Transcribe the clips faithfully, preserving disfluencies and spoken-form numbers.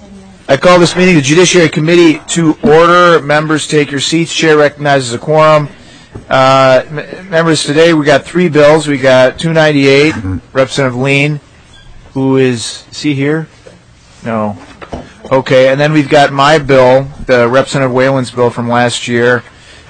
I call this meeting of the Judiciary Committee to order. Members, take your seats. Chair recognizes a quorum. Uh, m- members, today we got three bills. We got two ninety-eight, Representative Lean, who is, is he here? No. Okay, and then we've got my bill, the Representative Whalen's bill from last year,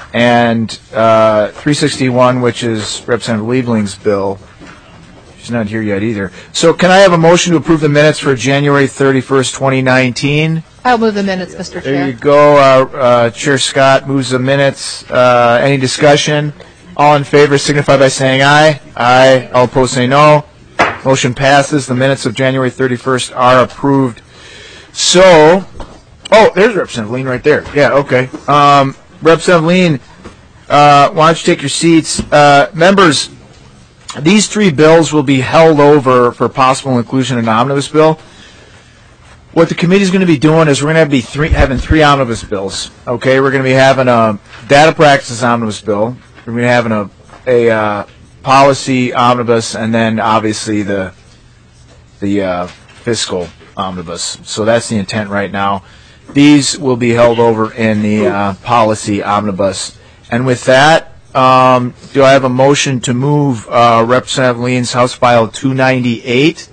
and uh, three sixty-one, which is Representative Liebling's bill. She's not here yet either. So can I have a motion to approve the minutes for January thirty-first, twenty nineteen? I'll move the minutes, Mister Chair. There you go. Uh, uh, Chair Scott moves the minutes. Uh, any discussion? All in favor signify by saying aye. Aye. All opposed say no. Motion passes. The minutes of January thirty-first are approved. So, oh, there's Representative Lean right there. Yeah, okay. Um, Representative Lean, uh, why don't you take your seats? Uh, members, these three bills will be held over for possible inclusion in an omnibus bill. What the committee is going to be doing is we're going to be three, having three omnibus bills. Okay, we're going to be having a data practices omnibus bill. We're going to be having a, a uh, policy omnibus, and then obviously the the uh, fiscal omnibus. So that's the intent right now. These will be held over in the uh, policy omnibus. And with that, um, do I have a motion to move uh, Representative Lean's House File two ninety-eight?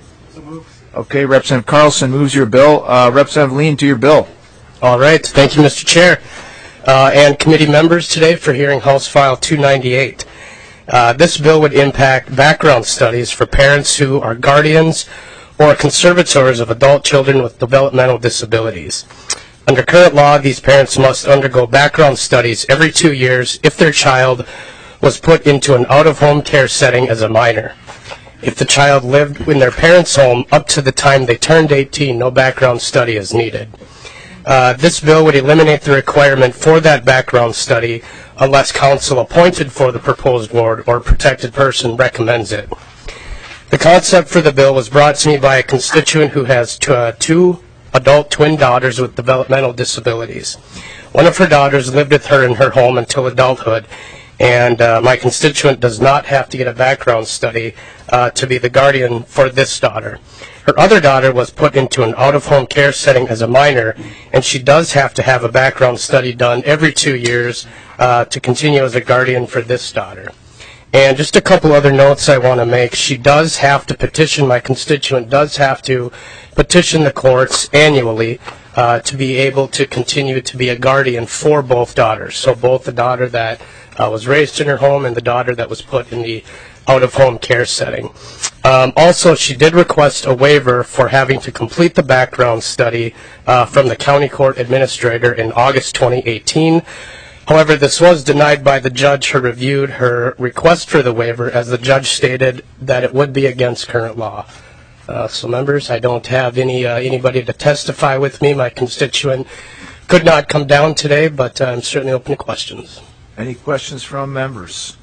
Okay, Representative Carlson moves your bill. Uh, Representative Lean, to your bill. All right. Thank you, Mister Chair, uh, and committee members today for hearing House File two ninety-eight. Uh, this bill would impact background studies for parents who are guardians or conservators of adult children with developmental disabilities. Under current law, these parents must undergo background studies every two years if their child was put into an out-of-home care setting as a minor. If the child lived in their parents' home up to the time they turned eighteen, no background study is needed. Uh, this bill would eliminate the requirement for that background study unless counsel appointed for the proposed ward or protected person recommends it. The concept for the bill was brought to me by a constituent who has t- uh, two adult twin daughters with developmental disabilities. One of her daughters lived with her in her home until adulthood, and uh, my constituent does not have to get a background study uh, to be the guardian for this daughter. Her other daughter was put into an out-of-home care setting as a minor, and she does have to have a background study done every two years uh, to continue as a guardian for this daughter. And just a couple other notes I want to make. She does have to petition, my constituent does have to petition the courts annually uh, to be able to continue to be a guardian for both daughters. So both the daughter that uh, was raised in her home and the daughter that was put in the out-of-home care setting. Um, also, she did request a waiver for having to complete the background study uh, from the county court administrator in August twenty eighteen. However, this was denied by the judge who reviewed her request for the waiver, as the judge stated that it would be against current law. Uh, so, members, I don't have any uh, anybody to testify with me. My constituent could not come down today, but I'm certainly open to questions. Any questions from members?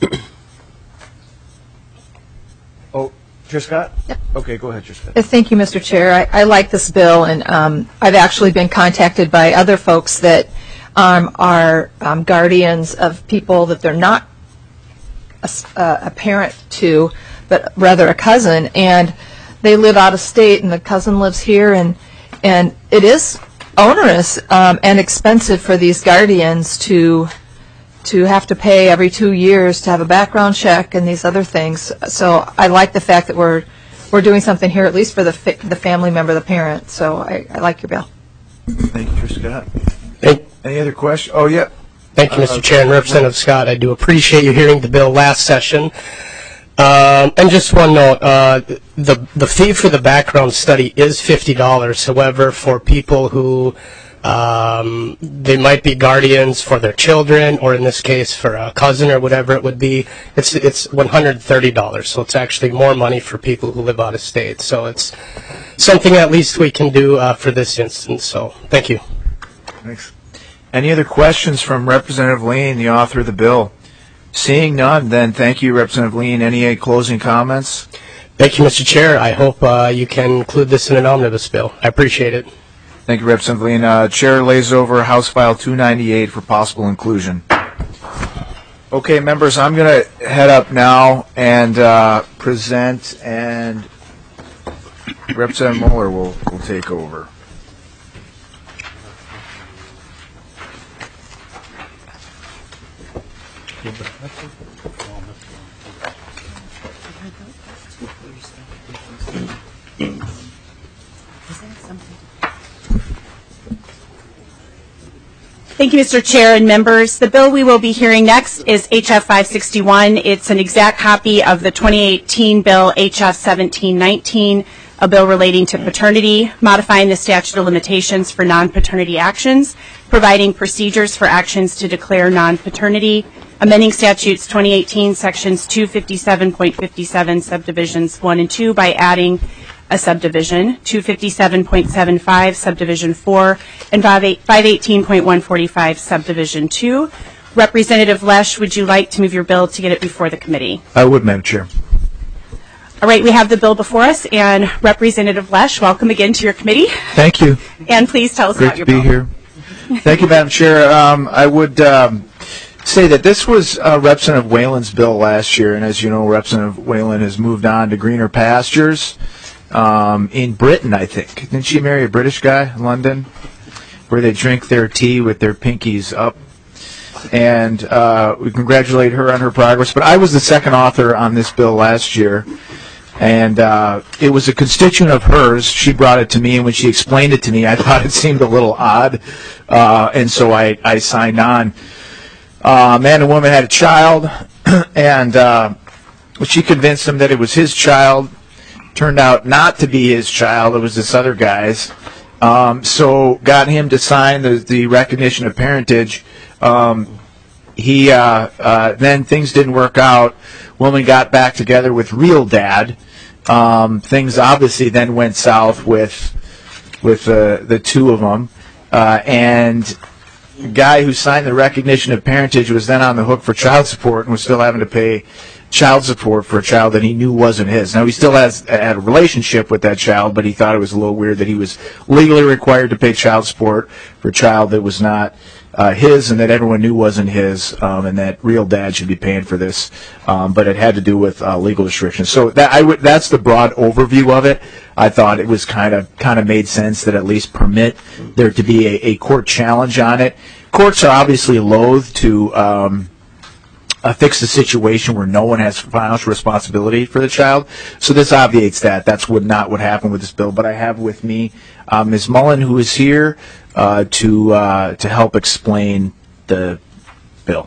Oh, Chair Scott? Yep. Okay, go ahead, Chair Scott. Thank you, Mister Chair. I, I like this bill, and um, I've actually been contacted by other folks that um, are um, guardians of people that they're not a, a parent to, but rather a cousin, and they live out of state, and the cousin lives here, and and it is onerous um, and expensive for these guardians to to have to pay every two years to have a background check and these other things. So I like the fact that we're we're doing something here, at least for the fa- the family member, the parent. So I, I like your bill. Thank you, Chair Scott. Thank, Any other questions? Oh, yeah. thank you, Mister Uh, Chair and Representative Scott. I do appreciate you hearing the bill last session. Um, and just one note, uh, the the fee for the background study is fifty dollars. However, for people who um, they might be guardians for their children, or in this case for a cousin or whatever it would be, it's it's one hundred thirty dollars. So it's actually more money for people who live out of state. So it's something at least we can do uh, for this instance. So thank you. Thanks. Any other questions from Representative Lean, the author of the bill? Seeing none, then thank you, Representative Lean. Any closing comments? Thank you, Mister Chair. I hope uh, you can include this in an omnibus bill. I appreciate it. Thank you, Representative Lean. Uh, Chair lays over House File two ninety-eight for possible inclusion. Okay, members, I'm going to head up now and uh, present, and Representative Mueller will, will take over. Thank you, Mister Chair and members. The bill we will be hearing next is H F five sixty-one. It's an exact copy of the twenty eighteen bill H F seventeen nineteen, a bill relating to paternity, modifying the statute of limitations for non-paternity actions, providing procedures for actions to declare non-paternity, amending statutes twenty eighteen sections two fifty-seven point fifty-seven subdivisions one and two by adding a subdivision, two fifty-seven point seven five subdivision four, and five eighteen point one forty-five subdivision two. Representative Lesh, would you like to move your bill to get it before the committee? I would, Madam Chair. All right, we have the bill before us, and Representative Lesh, welcome again to your committee. Thank you. And please tell us Great about your to be bill. here. Thank you, Madam Chair. Um, I would um, say that this was uh, Representative Whalen's bill last year, and as you know, Representative Whalen has moved on to greener pastures um, in Britain, I think. Didn't she marry a British guy in London, where they drink their tea with their pinkies up? And uh, we congratulate her on her progress. But I was the second author on this bill last year. And uh, it was a constituent of hers. She brought it to me, and when she explained it to me, I thought it seemed a little odd, uh, and so I, I signed on. Uh, man and woman had a child, and uh, she convinced him that it was his child. Turned out not to be his child. It was this other guy's. Um, so got him to sign the, the recognition of parentage. Um, he uh, uh, then things didn't work out. Woman got back together with real dad. Um, things obviously then went south with with uh, the two of them, uh, and the guy who signed the recognition of parentage was then on the hook for child support and was still having to pay child support for a child that he knew wasn't his. Now, he still has had a relationship with that child, but he thought it was a little weird that he was legally required to pay child support for a child that was not uh, his, and that everyone knew wasn't his, um, and that real dad should be paying for this. Um, but it had to do with uh, legal restrictions. So that I would, that's the broad overview of it. I thought it was kind of kind of made sense that at least permit there to be a, a court challenge on it. Courts are obviously loath to um, uh, fix the situation where no one has financial responsibility for the child. So this obviates that. That's what not what happened with this bill. But I have with me uh, Miz Mullen, who is here uh, to uh, to help explain the bill.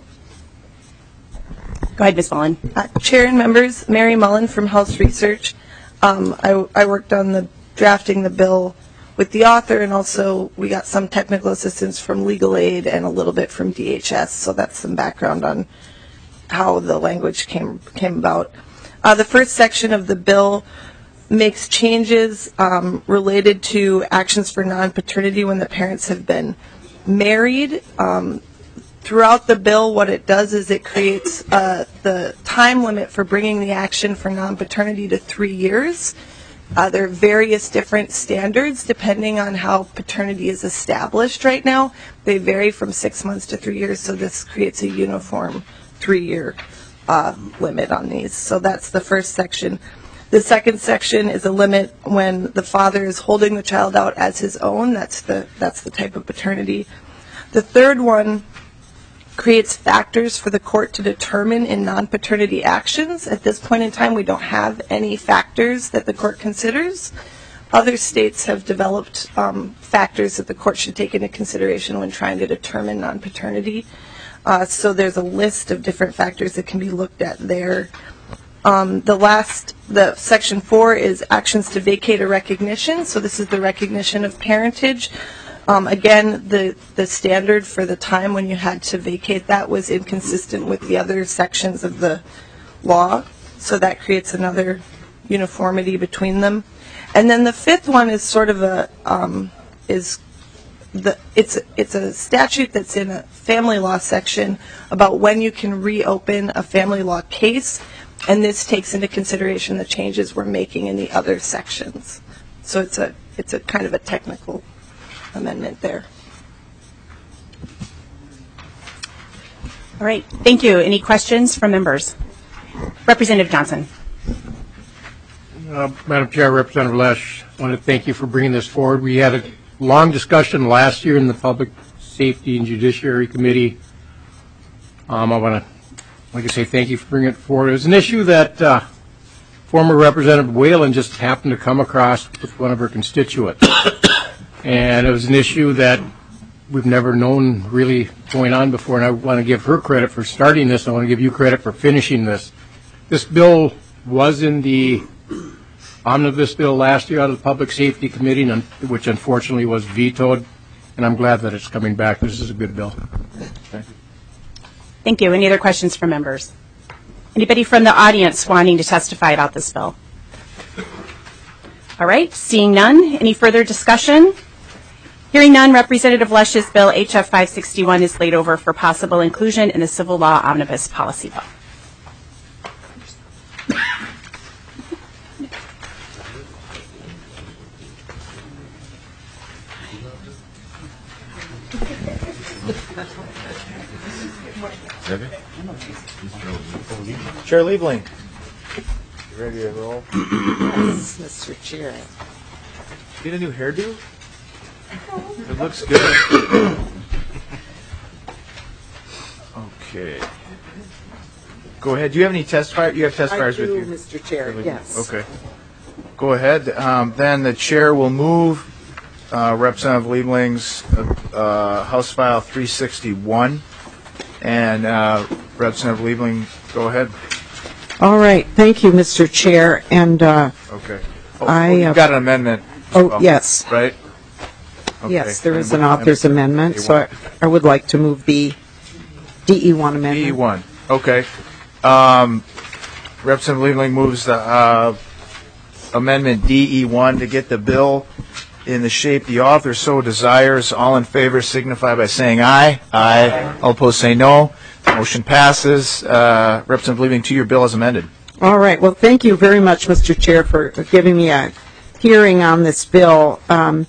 Go ahead, Miz Mullen. Uh, Chair and members, Mary Mullen from House Research. Um, I, I worked on the drafting the bill with the author, and also we got some technical assistance from Legal Aid and a little bit from D H S. So that's some background on how the language came came about. Uh, the first section of the bill makes changes um, related to actions for non-paternity when the parents have been married. Um, throughout the bill, what it does is it creates uh, the time limit for bringing the action for non-paternity to three years. Uh, there are various different standards depending on how paternity is established right now. They vary from six months to three years, so this creates a uniform three-year uh, limit on these. So that's the first section. The second section is a limit when the father is holding the child out as his own. That's the that's the type of paternity. The third one creates factors for the court to determine in non-paternity actions. At this point in time, we don't have any factors that the court considers. Other states have developed um, factors that the court should take into consideration when trying to determine non-paternity. Uh, so there's a list of different factors that can be looked at there. Um, the last, the section four is actions to vacate a recognition. So this is the recognition of parentage. Um, again, the, the standard for the time when you had to vacate that was inconsistent with the other sections of the law. So that creates another uniformity between them. And then the fifth one is sort of a, um, is the, it's, it's a statute that's in a family law section about when you can reopen a family law case. And this takes into consideration the changes we're making in the other sections. So it's a, it's a kind of a technical amendment there. All right, thank you. Any questions from members? Representative Johnson. Uh, Madam Chair, Representative Lesh, I want to thank you for bringing this forward. We had a long discussion last year in the Public Safety and Judiciary Committee. Um, I want to I'd like to say thank you for bringing it forward. It was an issue that uh, former Representative Whalen just happened to come across with one of her constituents. And it was an issue that we've never known really going on before, and I want to give her credit for starting this. I want to give you credit for finishing this. This bill was in the omnibus bill last year out of the Public Safety Committee, which unfortunately was vetoed, and I'm glad that it's coming back. This is a good bill. Okay. Thank you. Any other questions from members? Anybody from the audience wanting to testify about this bill? All right, seeing none. Any further discussion? Hearing none, Representative Lesch's bill, H F five sixty-one, is laid over for possible inclusion in the Civil Law Omnibus Policy Bill. Chair Liebling. You ready to roll? Yes, Mister Chair. Get a new hairdo? It looks good. Okay. Go ahead. Do you have any testifiers? You have testifiers I do, with you? Mister Chair, yes. Okay. Go ahead. Um, then the chair will move uh, Representative Liebling's uh, House File three sixty-one. And uh, Representative Liebling, go ahead. All right. Thank you, Mister Chair. And uh, Okay. Oh, I, oh, you've uh, got an amendment. oh, well, yes. Right? Okay. Yes, there is And- an author's and- amendment, so I, I would like to move the D E one amendment. D E one. Okay. Um, Representative Liebling moves the uh, amendment D E one to get the bill in the shape the author so desires. All in favor signify by saying aye. Aye. All opposed say no. Motion passes. Uh, Representative Liebling, to your bill as amended. All right. Well, thank you very much, Mister Chair, for giving me a hearing on this bill. Um,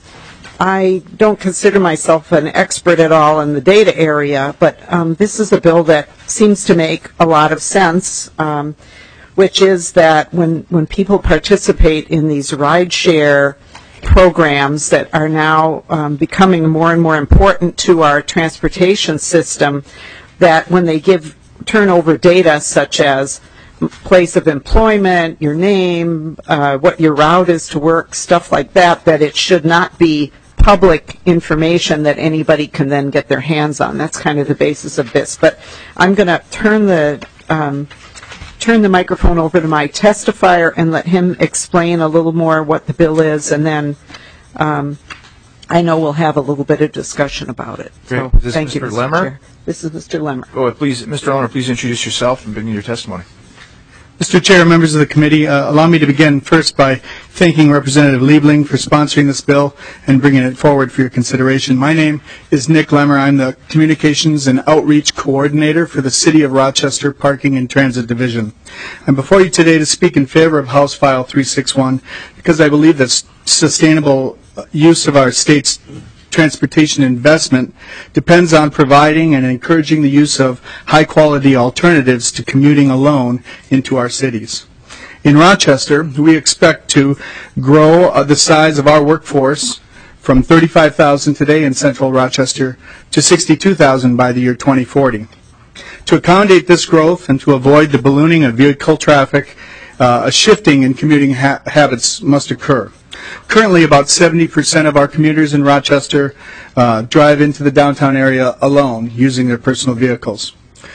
I don't consider myself an expert at all in the data area, but um, this is a bill that seems to make a lot of sense, um, which is that when, when people participate in these rideshare programs that are now um, becoming more and more important to our transportation system, that when they give turn over data such as place of employment, your name, uh, what your route is to work, stuff like that, that it should not be public information that anybody can then get their hands on. That's kind of the basis of this. But I'm going to turn the um, turn the microphone over to my testifier and let him explain a little more what the bill is, and then um, I know we'll have a little bit of discussion about it. So, Great. Is this thank you, Mister Mister Lemmer? Chair. This is Mister Lemmer. Go ahead, please. Mister Lemmer, please introduce yourself and begin your testimony. Mister Chair, members of the committee, uh, allow me to begin first by thanking Representative Liebling for sponsoring this bill and bringing it forward for your consideration. My name is Nick Lemmer. I'm the Communications and Outreach Coordinator for the City of Rochester Parking and Transit Division. I'm before you today to speak in favor of House File three sixty-one because I believe that sustainable use of our state's transportation investment depends on providing and encouraging the use of high-quality alternatives to commuting alone into our cities. In Rochester, we expect to grow uh, the size of our workforce from thirty-five thousand today in central Rochester to sixty-two thousand by the year twenty forty. To accommodate this growth and to avoid the ballooning of vehicle traffic, uh, a shifting in commuting ha- habits must occur. Currently, about seventy percent of our commuters in Rochester uh, drive into the downtown area alone using their personal vehicles.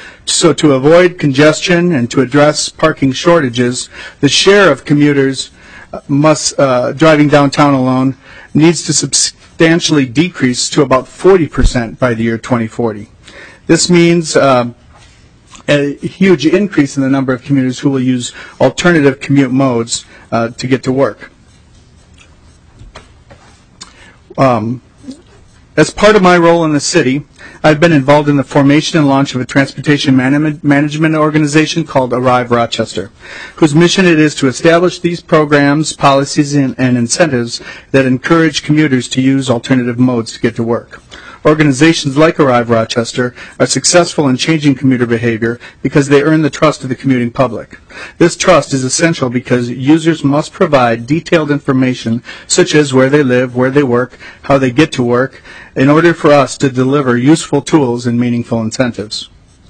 So to avoid congestion and to address parking shortages, the share of commuters must uh, driving downtown alone needs to substantially decrease to about forty percent by the year twenty forty. This means uh, a huge increase in the number of commuters who will use alternative commute modes uh, to get to work. Um, as part of my role in the city, I've been involved in the formation and launch of a transportation man- management organization called Arrive Rochester, whose mission it is to establish these programs, policies, and, and incentives that encourage commuters to use alternative modes to get to work. Organizations like Arrive Rochester are successful in changing commuter behavior because they earn the trust of the commuting public. This trust is essential because users must provide detailed information such as where they live, where they work, how they get to work, in order for us to deliver useful tools and meaningful incentives.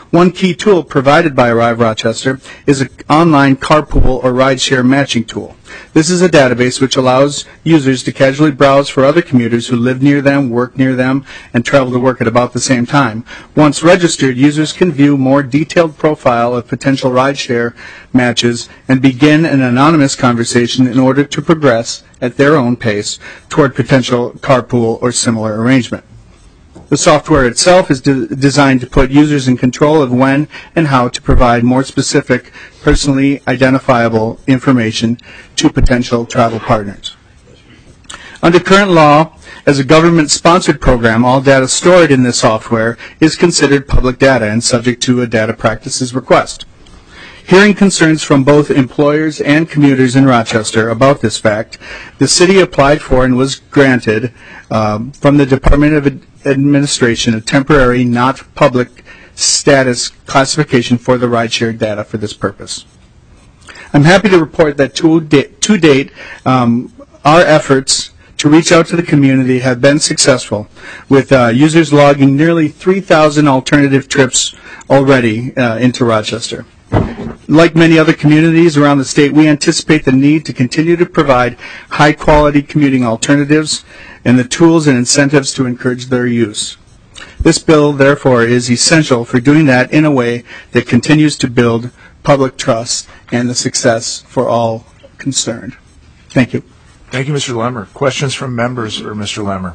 One key tool provided by Arrive Rochester is an online carpool or rideshare matching tool. This is a database which allows users to casually browse for other commuters who live near them, work near them, and travel to work at about the same time. Once registered, users can view more detailed profile of potential rideshare matches and begin an anonymous conversation in order to progress at their own pace toward potential carpool or similar arrangement. The software itself is de- designed to put users in control of when and how to provide more specific, personally identifiable information to potential travel partners. Under current law, as a government-sponsored program, all data stored in this software is considered public data and subject to a data practices request. Hearing concerns from both employers and commuters in Rochester about this fact, the city applied for and was granted um, from the Department of Ad- Administration a temporary, not public status classification for the rideshare data for this purpose. I'm happy to report that to, da- to date, um, our efforts to reach out to the community have been successful, with uh, users logging nearly three thousand alternative trips already uh, into Rochester. Like many other communities around the state, we anticipate the need to continue to provide high-quality commuting alternatives and the tools and incentives to encourage their use. This bill, therefore, is essential for doing that in a way that continues to build public trust and the success for all concerned. Thank you. Thank you, Mister Lemmer. Questions from members for Mister Lemmer?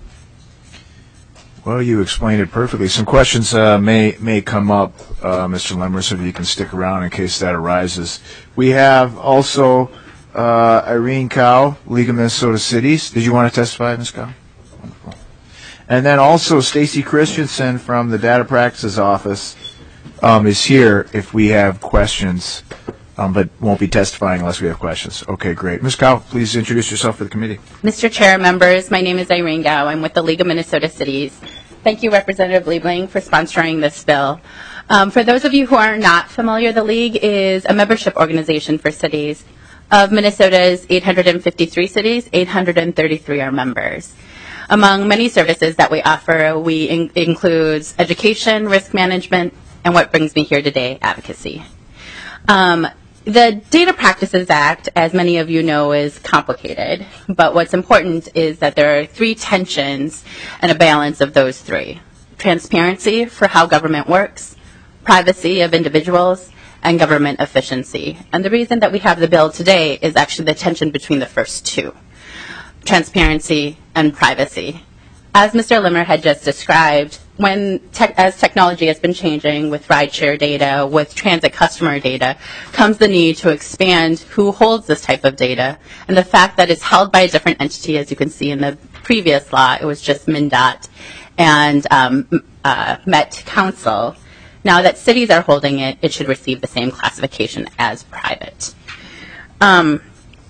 Well, you explained it perfectly. Some questions uh, may may come up, uh, Mister Lemmer, so you can stick around in case that arises. We have also uh, Irene Cow, League of Minnesota Cities. Did you want to testify, Miz Cow? Wonderful. And then also Stacy Christensen from the Data Practices Office um, is here if we have questions, um, but won't be testifying unless we have questions. Okay, great. Miz Cow, please introduce yourself for the committee. Mister Chair, members, my name is Irene Gao. I'm with the League of Minnesota Cities. Thank you, Representative Liebling, for sponsoring this bill. Um, for those of you who are not familiar, the League is a membership organization for cities. Of Minnesota's eight hundred fifty-three cities, eight hundred thirty-three are members. Among many services that we offer, we in- includes education, risk management, and what brings me here today, advocacy. Um, The Data Practices Act, as many of you know, is complicated, but what's important is that there are three tensions and a balance of those three. Transparency for how government works, privacy of individuals, and government efficiency. And the reason that we have the bill today is actually the tension between the first two, transparency and privacy. As Mister Limmer had just described, when tech, as technology has been changing with rideshare data, with transit customer data, comes the need to expand who holds this type of data. And the fact that it's held by a different entity, as you can see in the previous law, it was just MnDOT and um, uh, Met Council. Now that cities are holding it, it should receive the same classification as private. Um,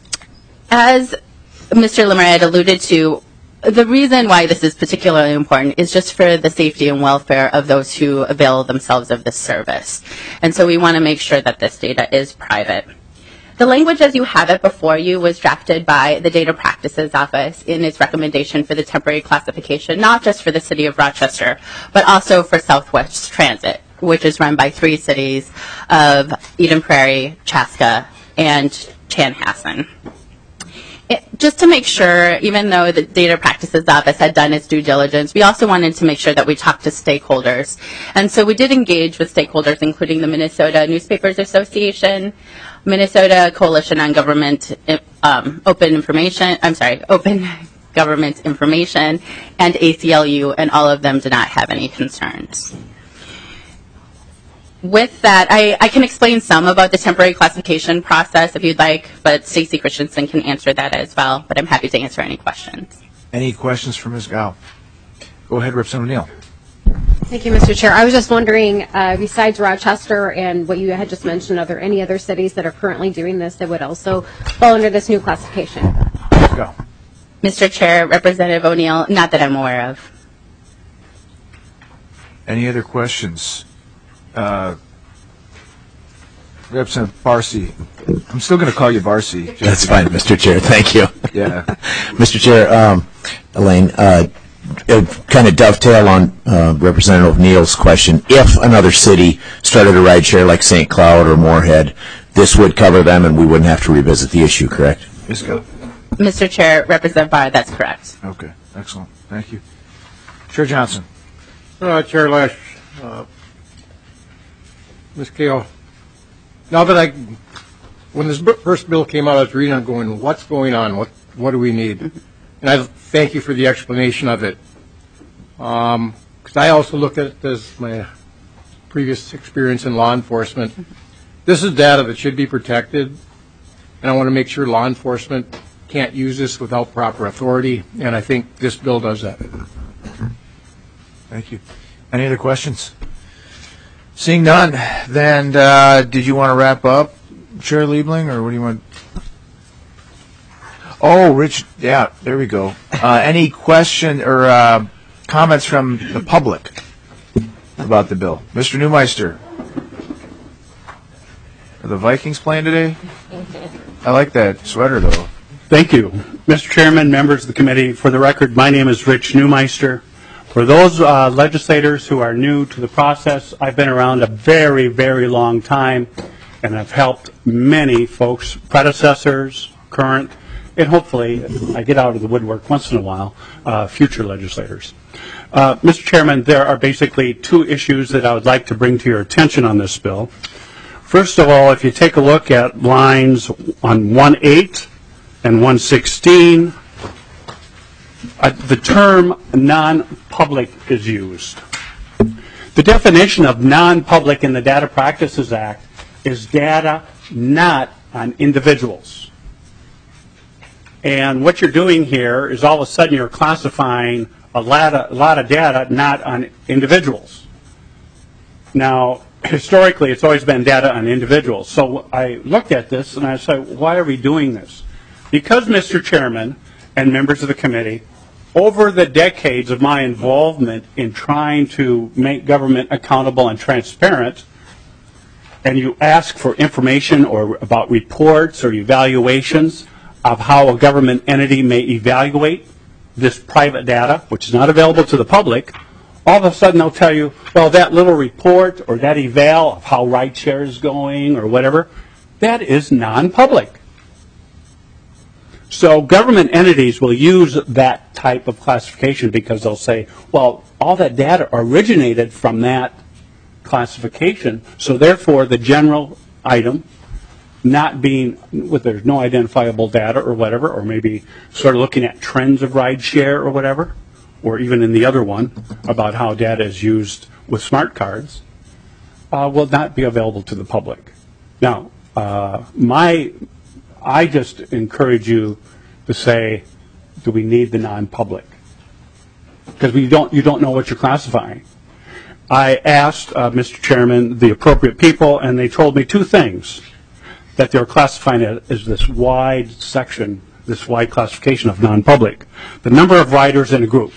as Mister Limmer had alluded to, the reason why this is particularly important is just for the safety and welfare of those who avail themselves of this service. And so we want to make sure that this data is private. The language as you have it before you was drafted by the Data Practices Office in its recommendation for the temporary classification, not just for the city of Rochester, but also for Southwest Transit, which is run by three cities of Eden Prairie, Chaska, and Chanhassen. It, just to make sure, even though the Data Practices Office had done its due diligence, we also wanted to make sure that we talked to stakeholders. And so we did engage with stakeholders, including the Minnesota Newspapers Association, Minnesota Coalition on Government um, Open Information, I'm sorry, Open Government Information, and A C L U, and all of them did not have any concerns. With that, I, I can explain some about the temporary classification process if you'd like, but Stacy Christensen can answer that as well, but I'm happy to answer any questions. Any questions for Miz Gao? Go ahead, Representative Neal. Thank you, Mister Chair. I was just wondering, uh, besides Rochester and what you had just mentioned, are there any other cities that are currently doing this that would also fall under this new classification? Miz Gao. Mister Chair, Representative O'Neill, not that I'm aware of. Any other questions? Uh, Representative Barcy. I'm still going to call you Barcy. That's fine, Mister Chair. Thank you. Yeah. Mister Chair, um, Elaine, uh, kind of dovetail on uh, Representative Neal's question. If another city started a ride share like Saint Cloud or Moorhead, this would cover them and we wouldn't have to revisit the issue, correct? Miz Scott. Mister Chair, Representative Barr, that's correct. Okay, excellent. Thank you. Chair Johnson. Uh, Chair Lesh, uh, Miz Kale, now that I, when this b- first bill came out, I was reading, I'm going, what's going on? What what do we need? And I thank you for the explanation of it. Um, because I also look at it as my previous experience in law enforcement. This is data that should be protected, and I want to make sure law enforcement can't use this without proper authority, and I think this bill does that. Thank you. Any other questions? Seeing none, then uh, did you want to wrap up, Chair Liebling, or what do you want? Oh, Rich, yeah, there we go. Uh, any question or uh, comments from the public about the bill? Mister Newmeister. Are the Vikings playing today? I like that sweater, though. Thank you. Mister Chairman, members of the committee, for the record, my name is Rich Newmeister. For those uh, legislators who are new to the process, I've been around a very, very long time, and I've helped many folks, predecessors, current, and hopefully I get out of the woodwork once in a while, uh, future legislators. Uh, Mister Chairman, there are basically two issues that I would like to bring to your attention on this bill. First of all, if you take a look at lines on one eight and one sixteen, uh, the term non-public is used. The definition of non-public in the Data Practices Act is data not on individuals. And what you're doing here is all of a sudden you're classifying a lot of, a lot of data not on individuals. Now, historically, it's always been data on individuals. So I looked at this and I said, why are we doing this? Because, Mister Chairman and members of the committee, over the decades of my involvement in trying to make government accountable and transparent, and you ask for information or about reports or evaluations of how a government entity may evaluate this private data, which is not available to the public, all of a sudden they'll tell you, well, that little report or that eval of how rideshare is going or whatever, that is non-public. So government entities will use that type of classification because they'll say, well, all that data originated from that classification, so therefore the general item not being, with there's no identifiable data or whatever, or maybe sort of looking at trends of rideshare or whatever, or even in the other one about how data is used with smart cards, uh, will not be available to the public. Now, uh, my, I just encourage you to say, do we need the non-public? Because we don't, you don't know what you're classifying. I asked, uh, Mister Chairman, the appropriate people, and they told me two things. That they're classifying it as this wide section, this wide classification of non-public. The number of riders in a group,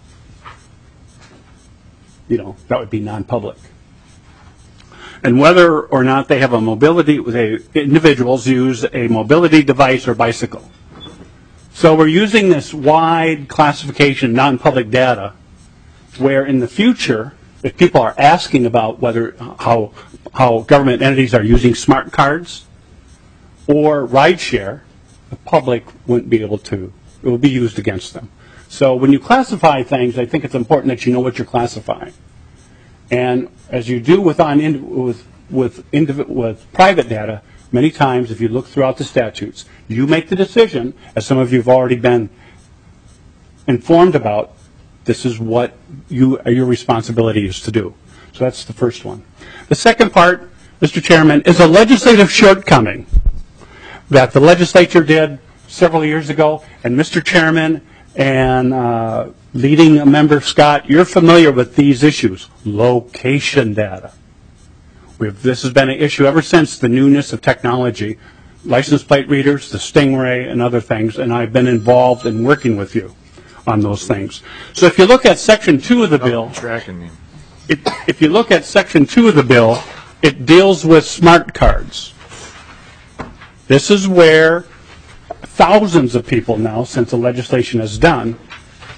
you know, that would be non-public. And whether or not they have a mobility, they, individuals use a mobility device or bicycle. So we're using this wide classification, non-public data, where in the future, if people are asking about whether, how, how government entities are using smart cards, or rideshare, the public wouldn't be able to, it would be used against them. So when you classify things, I think it's important that you know what you're classifying. And as you do with, on, with, with, with private data, many times if you look throughout the statutes, you make the decision, as some of you have already been informed about, this is what you, your responsibility is to do. So that's the first one. The second part, Mister Chairman, is a legislative shortcoming that the legislature did several years ago, and Mister Chairman and uh, leading member Scott, you're familiar with these issues, location data. We've, this has been an issue ever since the newness of technology, license plate readers, the Stingray, and other things, and I've been involved in working with you on those things. So if you look at Section two of the bill, tracking me. It, if you look at Section two of the bill, it deals with smart cards. This is where thousands of people now, since the legislation is done,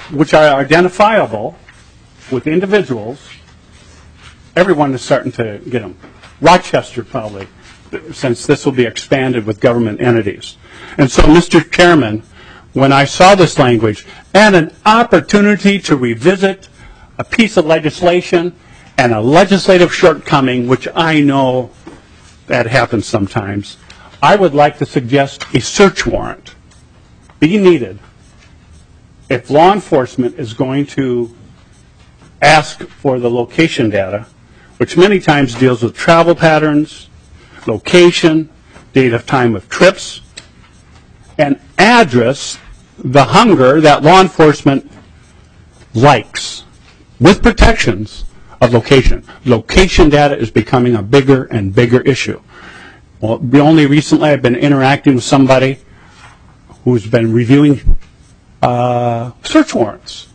which are identifiable with individuals, everyone is starting to get them. Rochester probably, since this will be expanded with government entities. And so, Mister Chairman, when I saw this language and an opportunity to revisit a piece of legislation and a legislative shortcoming, which I know that happens sometimes, I would like to suggest a search warrant be needed if law enforcement is going to ask for the location data, which many times deals with travel patterns, location, date of time of trips, and address the hunger that law enforcement likes, with protections of location. Location data is becoming a bigger and bigger issue. Well, only recently I've been interacting with somebody who's been reviewing uh, search warrants.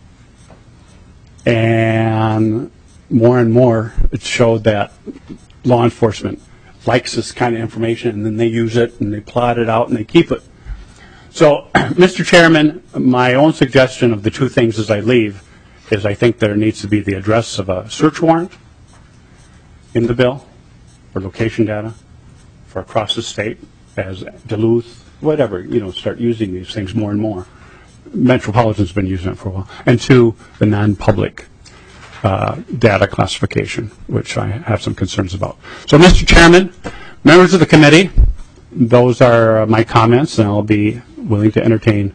And more and more it showed that law enforcement likes this kind of information, and then they use it and they plot it out and they keep it. So, Mister Chairman, my own suggestion of the two things as I leave is I think there needs to be the address of a search warrant in the bill for location data for across the state, as Duluth, whatever, you know, start using these things more and more. Metropolitan's been using it for a while. And two, the non-public uh, data classification, which I have some concerns about. So, Mister Chairman, members of the committee, those are my comments, and I'll be willing to entertain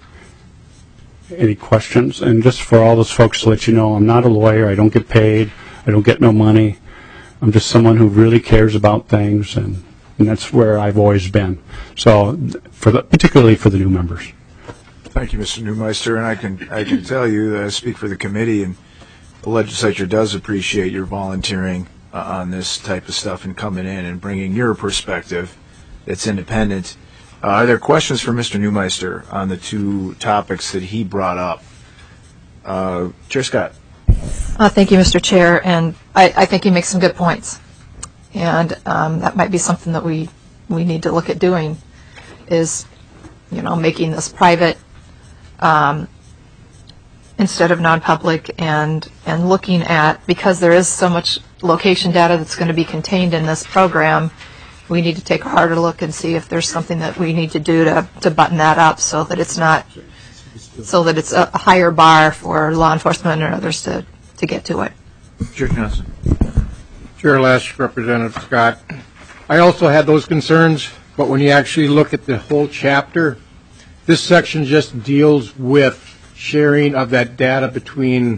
any questions. And just for all those folks to let you know, I'm not a lawyer. I don't get paid. I don't get no money. I'm just someone who really cares about things, and, and that's where I've always been. So, for the, particularly for the new members. Thank you, Mister Newmeister, and I can I can tell you that I speak for the committee, and the legislature does appreciate your volunteering uh, on this type of stuff and coming in and bringing your perspective that's independent. Uh, are there questions for Mister Newmeister on the two topics that he brought up? Uh, Chair Scott. Uh, thank you, Mister Chair, and I, I think he makes some good points. And um, that might be something that we, we need to look at doing, is, you know, making this private um, instead of non-public, and, and looking at, because there is so much location data that's going to be contained in this program, we need to take a harder look and see if there's something that we need to do to, to button that up so that it's not, so that it's a higher bar for law enforcement or others to, to get to it. Chair Johnson. Chair Lesch, Representative Scott. I also had those concerns, but when you actually look at the whole chapter, this section just deals with sharing of that data between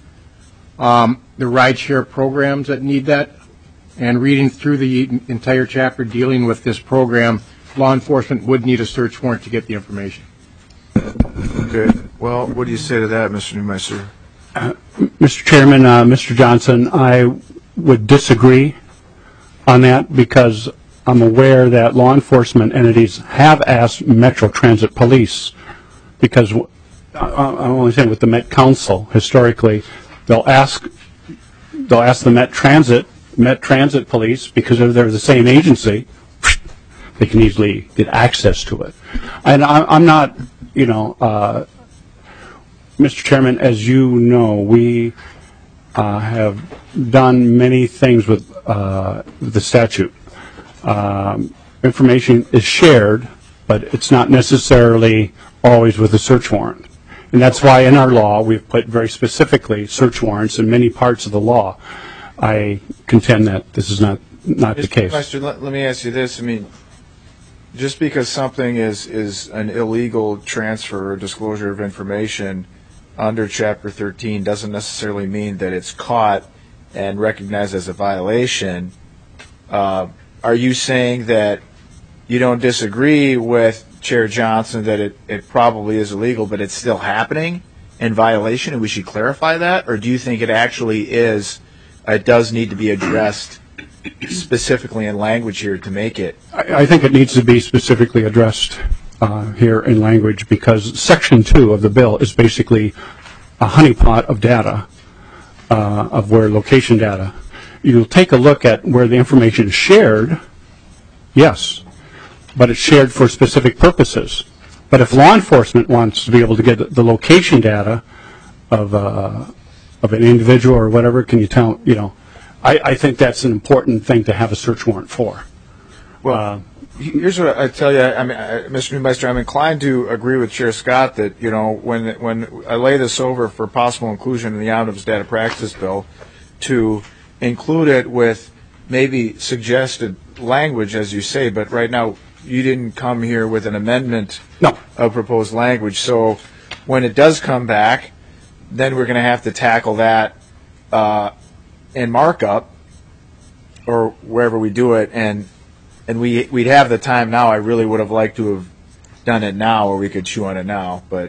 um, the rideshare programs that need that. And reading through the entire chapter dealing with this program, law enforcement would need a search warrant to get the information. Okay. Well, what do you say to that, Mister Newmeister? Uh, Mister Chairman, uh, Mister Johnson, I would disagree on that because I'm aware that law enforcement entities have asked Metro Transit Police, because uh, I'm only saying with the Met Council, historically, they'll ask, they'll ask the Met Transit Met Transit Police, because they're the same agency, they can easily get access to it. And I, I'm not, you know, uh, Mister Chairman, as you know, we uh, have done many things with uh, the statute. Um, information is shared, but it's not necessarily always with a search warrant. And that's why in our law we've put very specifically search warrants in many parts of the law. I contend that this is not not the case. Mister Let, let me ask you this. I mean, just because something is, is an illegal transfer or disclosure of information under Chapter thirteen doesn't necessarily mean that it's caught and recognized as a violation. Uh, are you saying that you don't disagree with Chair Johnson that it, it probably is illegal, but it's still happening in violation, and we should clarify that? Or do you think it actually is, it does need to be addressed specifically in language here to make it? I, I think it needs to be specifically addressed uh, here in language, because Section two of the bill is basically a honeypot of data, uh, of where location data. You'll take a look at where the information is shared, yes, but it's shared for specific purposes. But if law enforcement wants to be able to get the location data of uh, of an individual or whatever, can you tell, you know, I, I think that's an important thing to have a search warrant for. Well, Uh, here's what I tell you. I mean, I, Mister Newmeister, I'm inclined to agree with Chair Scott that, you know, when when I lay this over for possible inclusion in the Omnibus Data Practice Bill, to include it with maybe suggested language, as you say, but right now you didn't come here with an amendment No. of proposed language. So when it does come back, then we're going to have to tackle that uh, in markup or wherever we do it, and and we we'd have the time now. I really would have liked to have done it now, or we could chew on it now, but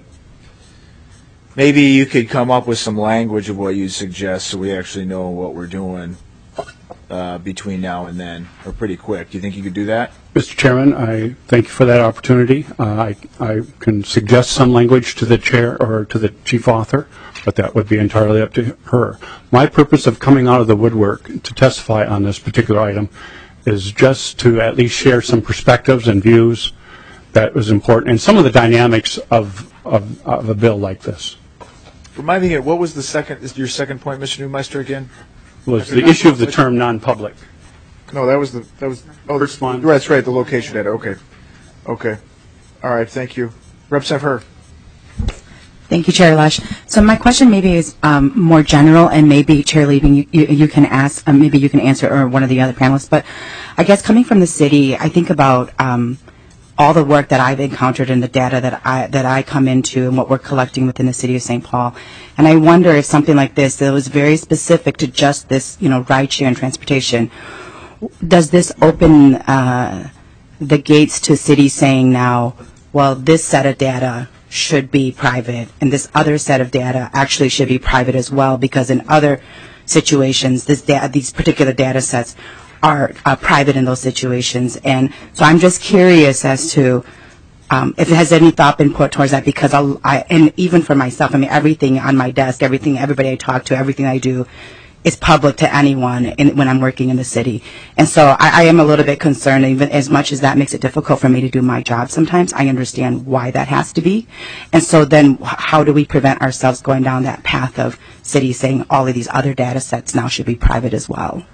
maybe you could come up with some language of what you suggest, so we actually know what we're doing uh, between now and then, or pretty quick. Do you think you could do that? Mister Chairman, I thank you for that opportunity. Uh, I, I can suggest some language to the chair or to the chief author, but that would be entirely up to her. My purpose of coming out of the woodwork to testify on this particular item is just to at least share some perspectives and views that was important, and some of the dynamics of, of, of a bill like this. Remind me again, what was the second, is your second point, Mister Newmeister, again? Was the issue of the term non-public. No, that was the, that was, oh, First one. that's right, the location data, okay. Okay. All right, thank you. Representative Herr. Thank you, Chair Lush. So my question maybe is um, more general, and maybe Chair Liebling, you, you, you can ask, um, maybe you can answer, or one of the other panelists. But I guess coming from the city, I think about um, all the work that I've encountered and the data that I that I come into and what we're collecting within the city of Saint Paul. And I wonder if something like this that was very specific to just this, you know, rideshare and transportation, does this open uh, the gates to cities saying now, well, this set of data should be private, and this other set of data actually should be private as well, because in other situations, this da- these particular data sets are uh, private in those situations. And so I'm just curious as to um, if it has any thought been put towards that, because I'll, I, and even for myself, I mean, everything on my desk, everything, everybody I talk to, everything I do is public to anyone in, when I'm working in the city. And so I, I am a little bit concerned, even as much as that makes it difficult for me to do my job sometimes. I understand why that has to be. And so then how do we prevent ourselves going down that path of cities saying all of these other data sets now should be private as well?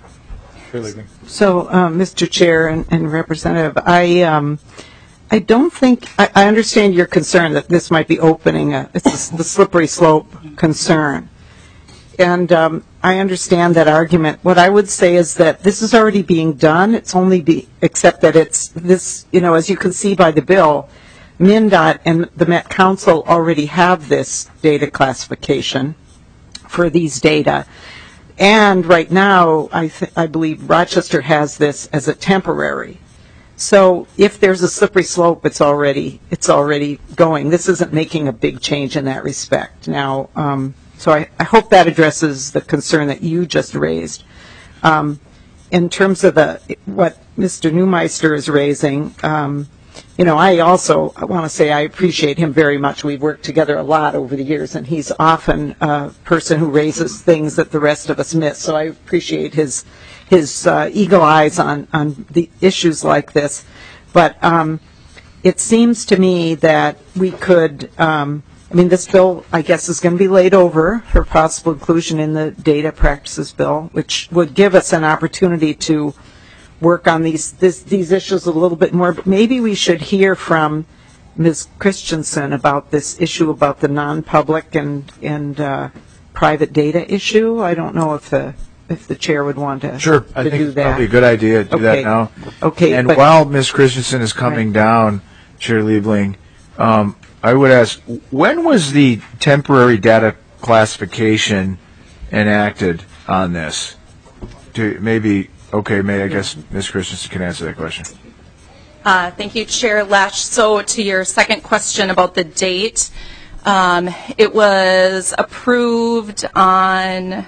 So, uh, Mister Chair and, and Representative, I um, I don't think, I, I understand your concern that this might be opening, a, it's a, the slippery slope concern. And um, I understand that argument. What I would say is that this is already being done. It's only be, except that it's this, you know, as you can see by the bill, MnDOT and the Met Council already have this data classification for these data. And right now, I, th- I believe Rochester has this as a temporary. So if there's a slippery slope, it's already it's already going. This isn't making a big change in that respect. Now, um, so I, I hope that addresses the concern that you just raised. Um, in terms of the what Mister Newmeister is raising, um, you know, I also I want to say I appreciate him very much. We've worked together a lot over the years, and he's often a person who raises things that the rest of us miss. So I appreciate his his uh, eagle eyes on, on the issues like this. But um, it seems to me that we could, um, I mean, this bill, I guess, is going to be laid over for possible inclusion in the data practices bill, which would give us an opportunity to work on these this, these issues a little bit more. But maybe we should hear from Miz Christensen about this issue about the non-public and, and uh, private data issue. I don't know if the if the chair would want to, Sure, to I think do it's that. probably a good idea to do Okay. that now. Okay, And but- while Miz Christensen is coming down, Chair Liebling, um, I would ask, when was the temporary data classification enacted on this? To maybe, okay, may I guess Miz Christensen can answer that question. Uh, thank you, Chair Lesh. So to your second question about the date, um, it was approved on,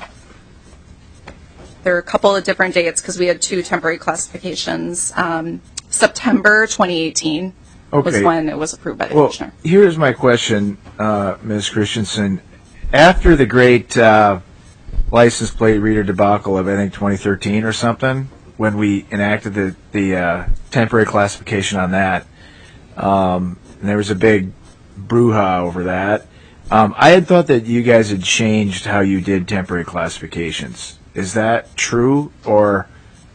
there are a couple of different dates because we had two temporary classifications. Um, September twenty eighteen was Okay. when it was approved by the Well, Commissioner. here's my question, uh, Miz Christensen. After the great uh, license plate reader debacle of, I think, twenty thirteen or something, when we enacted the, the uh, temporary classification on that, um, and there was a big brouhaha over that, Um, I had thought that you guys had changed how you did temporary classifications. Is that true? Or,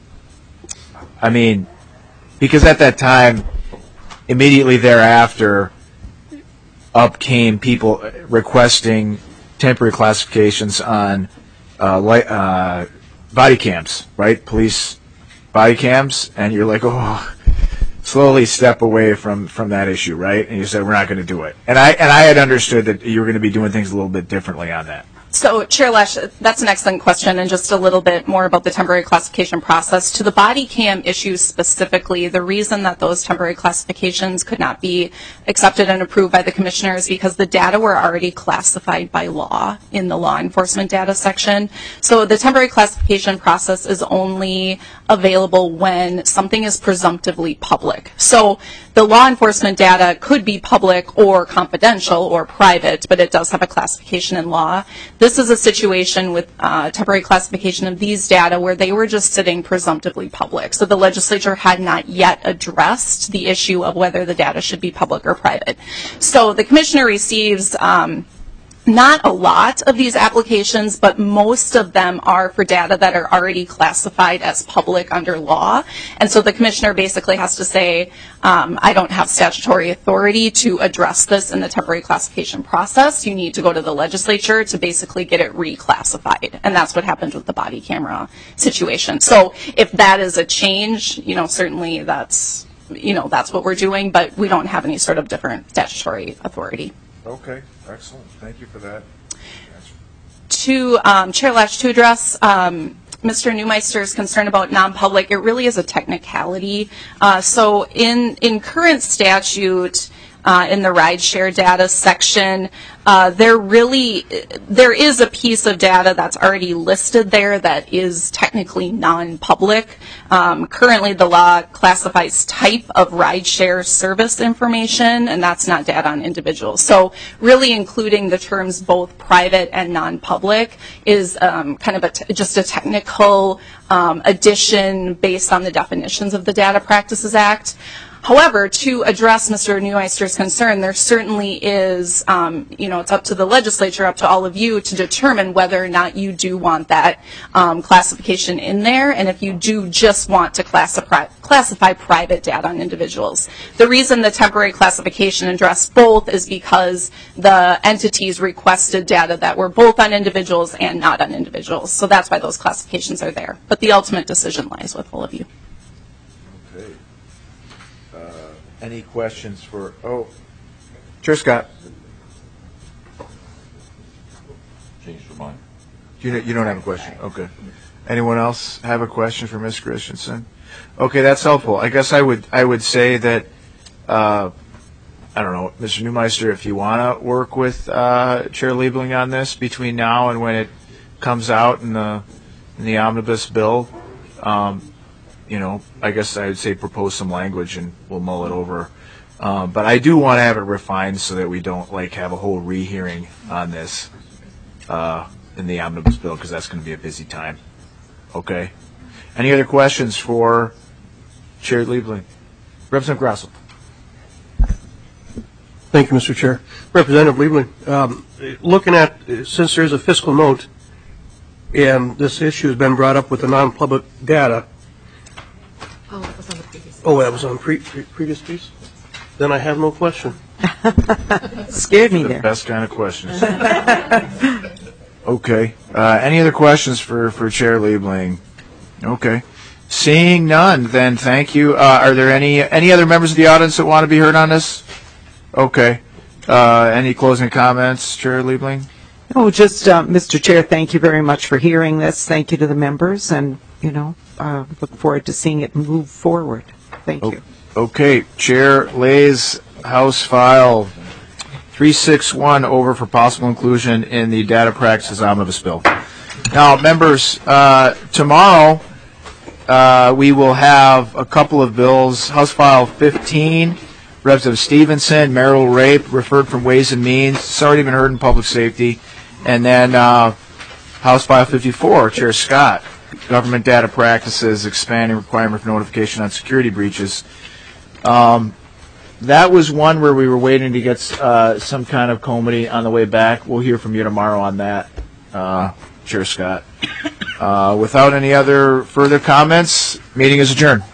I mean, because at that time, immediately thereafter, up came people requesting temporary classifications on uh, li- uh, body cams, right? Police body cams, and you're like, oh, slowly step away from, from that issue, right? And you said, we're not going to do it. And I and I had understood that you were going to be doing things a little bit differently on that. So, Chair Lesh, that's an excellent question, and just a little bit more about the temporary classification process. To the body cam issues specifically, the reason that those temporary classifications could not be accepted and approved by the commissioner is because the data were already classified by law in the law enforcement data section. So the temporary classification process is only available when something is presumptively public. So the law enforcement data could be public or confidential or private, but it does have a classification in law. This is a situation with uh, temporary classification of these data where they were just sitting presumptively public. So the legislature had not yet addressed the issue of whether the data should be public or private. So the commissioner receives um, not a lot of these applications, but most of them are for data that are already classified as public under law. And so the commissioner basically has to say, um, I don't have statutory authority to address this in the temporary classification process. You need to go to the legislature to basically get it reclassified. And that's what happened with the body camera situation. So if that is a change, you know, certainly that's, you know, that's what we're doing, but we don't have any sort of different statutory authority. Okay, excellent. Thank you for that. To um, Chair Lesh, to address um, Mister Neumeister's concern about non-public, it really is a technicality. Uh, so in in current statute, uh, in the rideshare data section, uh, there really there is a piece of data that's already listed there that is technically non-public. Um, currently, the law classifies type of rideshare service information, and that's not data on individuals. So really including the terms both private and non-public is um, kind of a t- just a technical um, addition based on the definitions of the Data Practices Act. However, to address Mister Neumeister's concern, there certainly is, um, you know, it's up to the legislature, up to all of you to determine whether or not you do want that um, classification in there, and if you do just want to classify, classify private data on individuals. The reason the temporary classification addressed both is because the entities requested data that were both on individuals and not on individuals. So that's why those classifications are there. But the ultimate decision lies with all of you. Any questions for, oh, Chair Scott? Changed your mind. You don't, you don't have a question? Okay. Anyone else have a question for Miz Christensen? Okay, that's helpful. I guess I would I would say that, uh, I don't know, Mister Neumeister, if you want to work with uh, Chair Liebling on this between now and when it comes out in the in the omnibus bill, um, you know, I guess I would say propose some language and we'll mull it over. Um, but I do want to have it refined so that we don't like have a whole rehearing on this uh, in the omnibus bill, because that's going to be a busy time. Okay. Any other questions for Chair Liebling? Representative Grassel. Thank you, Mister Chair. Representative Liebling, um, looking at, since there's a fiscal note and this issue has been brought up with the non-public data. Oh, that was on the previous. Oh, that was on pre- pre- previous piece? Then I have no question. Scared me the there. Best kind of questions. Okay. Uh, any other questions for, for Chair Liebling? Okay. Seeing none, then thank you. Uh, are there any any other members of the audience that want to be heard on this? Okay. Uh, any closing comments, Chair Liebling? Oh, just, uh, Mister Chair, thank you very much for hearing this. Thank you to the members, and, you know, uh, look forward to seeing it move forward. Thank you. Okay. Chair lays House File three sixty-one over for possible inclusion in the Data Practices Omnibus Bill. Now, members, uh, tomorrow uh, we will have a couple of bills. House File fifteen, Representative Stevenson, marital rape, referred from Ways and Means. It's already been heard in Public Safety. And then uh, House File fifty-four, Chair Scott, Government Data Practices, expanding requirement for notification on security breaches. Um, that was one where we were waiting to get uh, some kind of comity on the way back. We'll hear from you tomorrow on that, uh, Chair Scott. Uh, without any other further comments, meeting is adjourned.